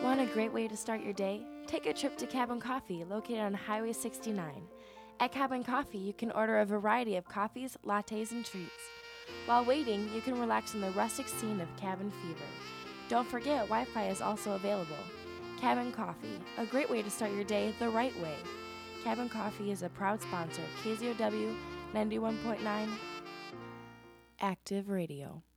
Want a great way to start your day? Take a trip to Cabin Coffee, located on Highway 69. At Cabin Coffee, you can order a variety of coffees, lattes, and treats. While waiting, you can relax in the rustic scene of cabin fever. Don't forget, Wi-Fi is also available. Cabin Coffee, a great way to start your day the right way. Cabin Coffee is a proud sponsor of KZOW 91.9 Active Radio.